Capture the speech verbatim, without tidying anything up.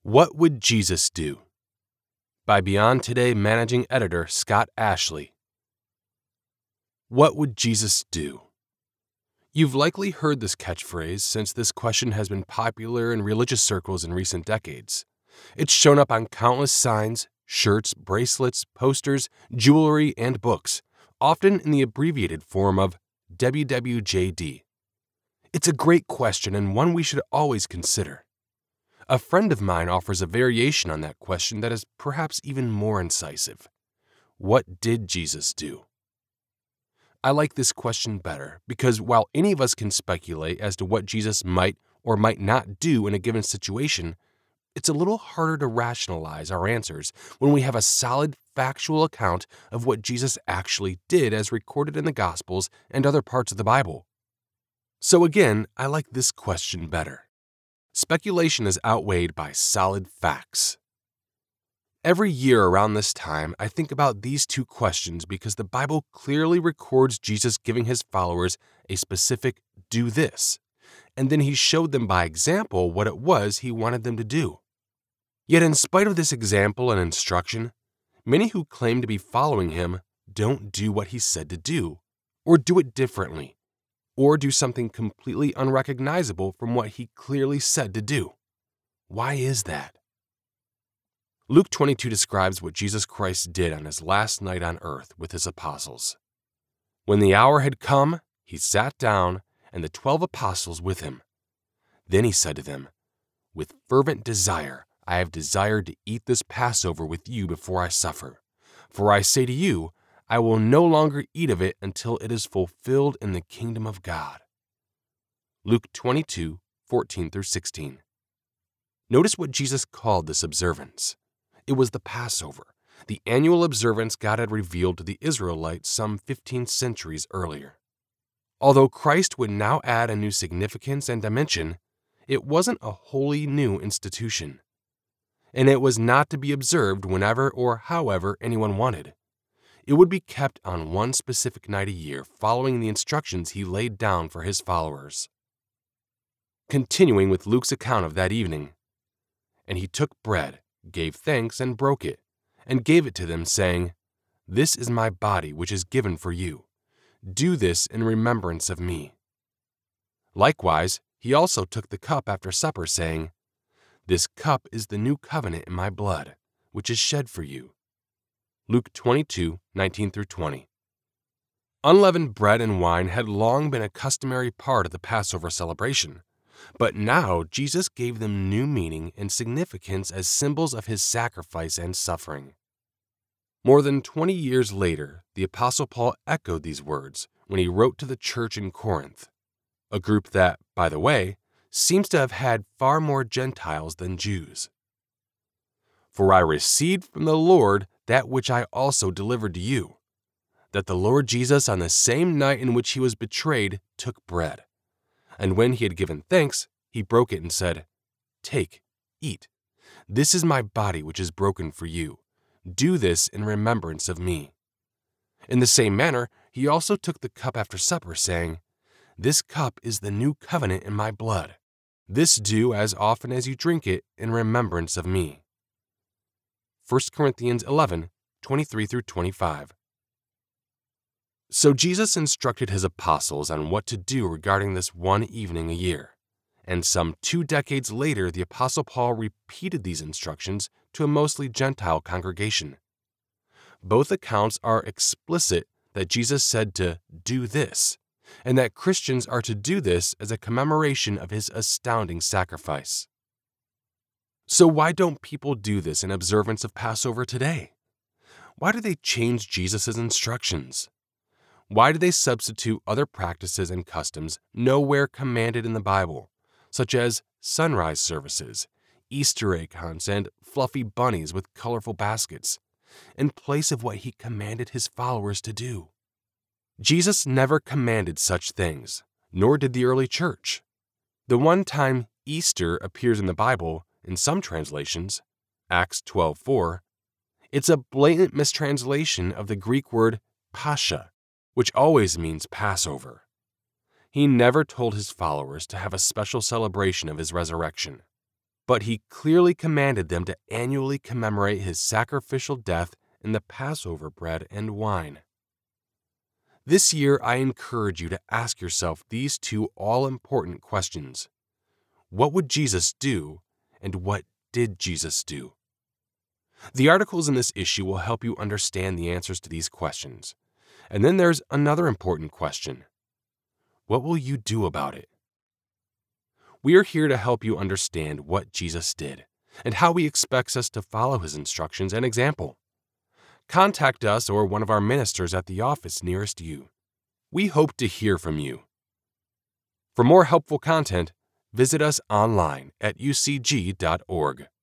What Would Jesus Do? By Beyond Today Managing Editor Scott Ashley. What would Jesus do? You've likely heard this catchphrase since this question has been popular in religious circles in recent decades. It's shown up on countless signs, shirts, bracelets, posters, jewelry, and books, often in the abbreviated form of W W J D. It's a great question and one we should always consider. A friend of mine offers a variation on that question that is perhaps even more incisive. What did Jesus do? I like this question better because while any of us can speculate as to what Jesus might or might not do in a given situation, it's a little harder to rationalize our answers when we have a solid, factual account of what Jesus actually did as recorded in the Gospels and other parts of the Bible. So again, I like this question better. Speculation is outweighed by solid facts. Every year around this time, I think about these two questions because the Bible clearly records Jesus giving his followers a specific "do this," and then he showed them by example what it was he wanted them to do. Yet in spite of this example and instruction, many who claim to be following him don't do what he said to do, or do it differently, or do something completely unrecognizable from what he clearly said to do. Why is that? Luke twenty-two describes what Jesus Christ did on his last night on earth with his apostles. When the hour had come, he sat down, and the twelve apostles with him. Then he said to them, "With fervent desire I have desired to eat this Passover with you before I suffer. For I say to you, I will no longer eat of it until it is fulfilled in the kingdom of God." Luke twenty-two, fourteen through sixteen. Notice what Jesus called this observance. It was the Passover, the annual observance God had revealed to the Israelites some fifteen centuries earlier. Although Christ would now add a new significance and dimension, it wasn't a wholly new institution. And it was not to be observed whenever or however anyone wanted. It would be kept on one specific night a year following the instructions he laid down for his followers. Continuing with Luke's account of that evening, "And he took bread, gave thanks, and broke it, and gave it to them, saying, 'This is my body which is given for you. Do this in remembrance of me.' Likewise, he also took the cup after supper, saying, 'This cup is the new covenant in my blood, which is shed for you.'" Luke twenty-two, nineteen through twenty. Unleavened bread and wine had long been a customary part of the Passover celebration, but now Jesus gave them new meaning and significance as symbols of his sacrifice and suffering. More than twenty years later, the Apostle Paul echoed these words when he wrote to the church in Corinth, a group that, by the way, seems to have had far more Gentiles than Jews. "For I received from the Lord that which I also delivered to you, that the Lord Jesus on the same night in which he was betrayed took bread. And when he had given thanks, he broke it and said, 'Take, eat. This is my body which is broken for you. Do this in remembrance of me.' In the same manner, he also took the cup after supper, saying, 'This cup is the new covenant in my blood. This do as often as you drink it in remembrance of me.'" First Corinthians eleven, twenty-three through twenty-five. So Jesus instructed his apostles on what to do regarding this one evening a year, and some two decades later the Apostle Paul repeated these instructions to a mostly Gentile congregation. Both accounts are explicit that Jesus said to "do this," and that Christians are to do this as a commemoration of his astounding sacrifice. So why don't people do this in observance of Passover today? Why do they change Jesus' instructions? Why do they substitute other practices and customs nowhere commanded in the Bible, such as sunrise services, Easter egg hunts, and fluffy bunnies with colorful baskets, in place of what he commanded his followers to do? Jesus never commanded such things, nor did the early church. The one time Easter appears in the Bible, in some translations, Acts twelve four, it's a blatant mistranslation of the Greek word Pascha, which always means Passover. He never told his followers to have a special celebration of his resurrection. but he clearly commanded them to annually commemorate his sacrificial death in the Passover bread and wine. This year, I encourage you to ask yourself these two all-important questions. What would Jesus do, and what did Jesus do? The articles in this issue will help you understand the answers to these questions. And then there's another important question. What will you do about it? We are here to help you understand what Jesus did and how he expects us to follow his instructions and example. Contact us or one of our ministers at the office nearest you. We hope to hear from you. For more helpful content, visit us online at u c g dot org.